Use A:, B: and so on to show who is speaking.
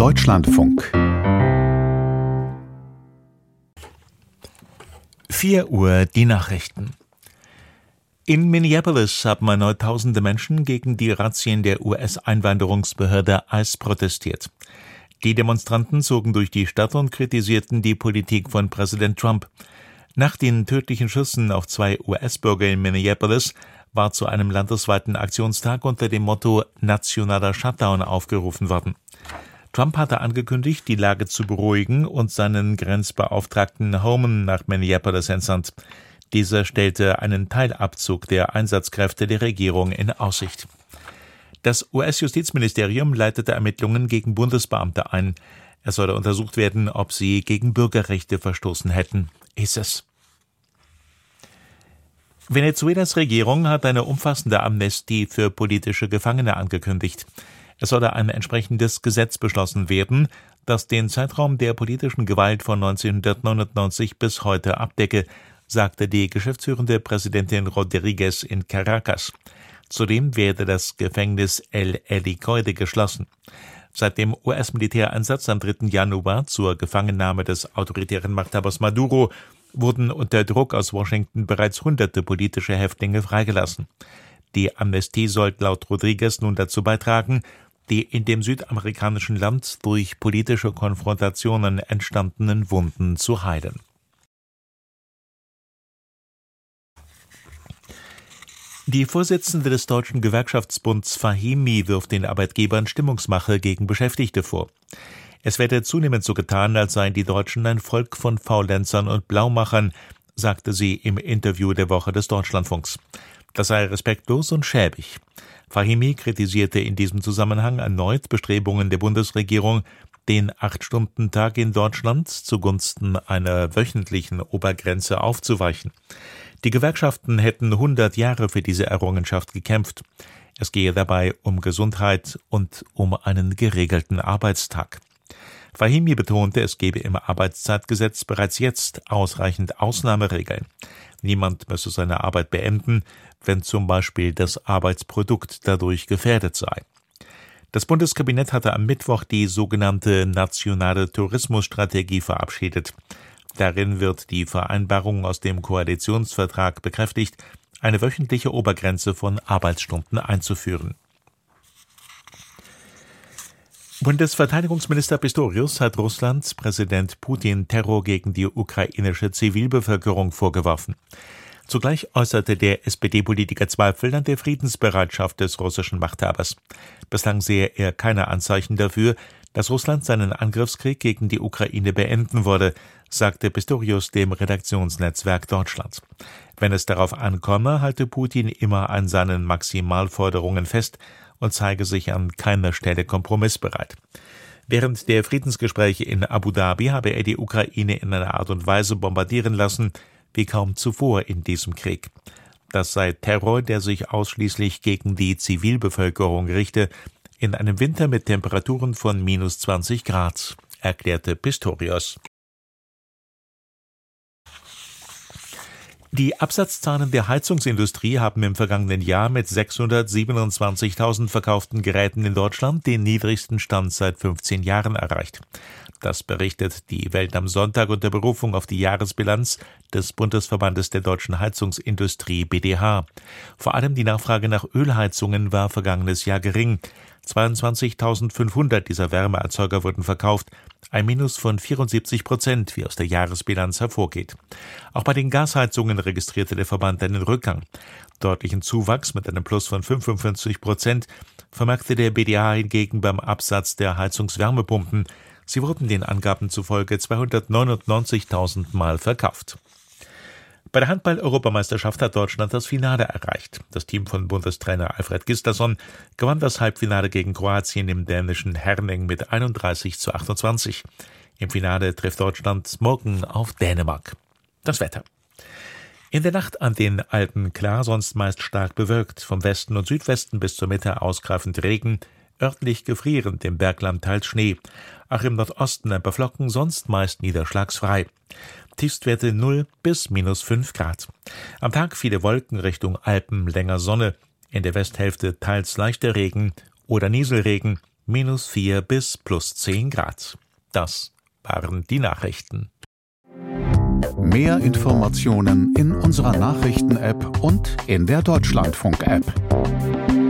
A: Deutschlandfunk
B: 4 Uhr die Nachrichten. In Minneapolis haben erneut tausende Menschen gegen die Razzien der US-Einwanderungsbehörde ICE protestiert. Die Demonstranten zogen durch die Stadt und kritisierten die Politik von Präsident Trump. Nach den tödlichen Schüssen auf 2 US-Bürger in Minneapolis war zu einem landesweiten Aktionstag unter dem Motto Nationaler Shutdown aufgerufen worden. Trump hatte angekündigt, die Lage zu beruhigen und seinen Grenzbeauftragten Homan nach Minneapolis entsandt. Dieser stellte einen Teilabzug der Einsatzkräfte der Regierung in Aussicht. Das US-Justizministerium leitete Ermittlungen gegen Bundesbeamte ein. Es solle untersucht werden, ob sie gegen Bürgerrechte verstoßen hätten, hieß es. Venezuelas Regierung hat eine umfassende Amnestie für politische Gefangene angekündigt. Es solle ein entsprechendes Gesetz beschlossen werden, das den Zeitraum der politischen Gewalt von 1999 bis heute abdecke, sagte die geschäftsführende Präsidentin Rodriguez in Caracas. Zudem werde das Gefängnis El Helicoide geschlossen. Seit dem US-Militäreinsatz am 3. Januar zur Gefangennahme des autoritären Machthabers Maduro wurden unter Druck aus Washington bereits hunderte politische Häftlinge freigelassen. Die Amnestie soll laut Rodriguez nun dazu beitragen, die in dem südamerikanischen Land durch politische Konfrontationen entstandenen Wunden zu heilen. Die Vorsitzende des Deutschen Gewerkschaftsbunds Fahimi wirft den Arbeitgebern Stimmungsmache gegen Beschäftigte vor. Es werde zunehmend so getan, als seien die Deutschen ein Volk von Faulenzern und Blaumachern, sagte sie im Interview der Woche des Deutschlandfunks. Das sei respektlos und schäbig. Fahimi kritisierte in diesem Zusammenhang erneut Bestrebungen der Bundesregierung, den 8-Stunden-Tag in Deutschland zugunsten einer wöchentlichen Obergrenze aufzuweichen. Die Gewerkschaften hätten 100 Jahre für diese Errungenschaft gekämpft. Es gehe dabei um Gesundheit und um einen geregelten Arbeitstag. Fahimi betonte, es gebe im Arbeitszeitgesetz bereits jetzt ausreichend Ausnahmeregeln. Niemand müsse seine Arbeit beenden, wenn zum Beispiel das Arbeitsprodukt dadurch gefährdet sei. Das Bundeskabinett hatte am Mittwoch die sogenannte Nationale Tourismusstrategie verabschiedet. Darin wird die Vereinbarung aus dem Koalitionsvertrag bekräftigt, eine wöchentliche Obergrenze von Arbeitsstunden einzuführen. Bundesverteidigungsminister Pistorius hat Russlands Präsident Putin Terror gegen die ukrainische Zivilbevölkerung vorgeworfen. Zugleich äußerte der SPD-Politiker Zweifel an der Friedensbereitschaft des russischen Machthabers. Bislang sehe er keine Anzeichen dafür, dass Russland seinen Angriffskrieg gegen die Ukraine beenden wolle, sagte Pistorius dem Redaktionsnetzwerk Deutschland. Wenn es darauf ankomme, halte Putin immer an seinen Maximalforderungen fest und zeige sich an keiner Stelle kompromissbereit. Während der Friedensgespräche in Abu Dhabi habe er die Ukraine in einer Art und Weise bombardieren lassen, wie kaum zuvor in diesem Krieg. Das sei Terror, der sich ausschließlich gegen die Zivilbevölkerung richte, in einem Winter mit Temperaturen von -20 Grad, erklärte Pistorius. Die Absatzzahlen der Heizungsindustrie haben im vergangenen Jahr mit 627.000 verkauften Geräten in Deutschland den niedrigsten Stand seit 15 Jahren erreicht. Das berichtet die Welt am Sonntag unter Berufung auf die Jahresbilanz des Bundesverbandes der deutschen Heizungsindustrie BDH. Vor allem die Nachfrage nach Ölheizungen war vergangenes Jahr gering. 22.500 dieser Wärmeerzeuger wurden verkauft, ein Minus von 74%, wie aus der Jahresbilanz hervorgeht. Auch bei den Gasheizungen registrierte der Verband einen Rückgang. Deutlichen Zuwachs mit einem Plus von 55% vermerkte der BDH hingegen beim Absatz der Heizungswärmepumpen. Sie wurden den Angaben zufolge 299.000 Mal verkauft. Bei der Handball-Europameisterschaft hat Deutschland das Finale erreicht. Das Team von Bundestrainer Alfred Gislason gewann das Halbfinale gegen Kroatien im dänischen Herning mit 31:28. Im Finale trifft Deutschland morgen auf Dänemark. Das Wetter. In der Nacht an den Alpen klar, sonst meist stark bewölkt. Vom Westen und Südwesten bis zur Mitte ausgreifend Regen, örtlich gefrierend, im Bergland teils Schnee. Auch im Nordosten ein paar Flocken, sonst meist niederschlagsfrei. Tiefstwerte 0 bis -5 Grad. Am Tag viele Wolken Richtung Alpen, länger Sonne. In der Westhälfte teils leichter Regen oder Nieselregen. -4 bis +10 Grad. Das waren die Nachrichten.
A: Mehr Informationen in unserer Nachrichten-App und in der Deutschlandfunk-App.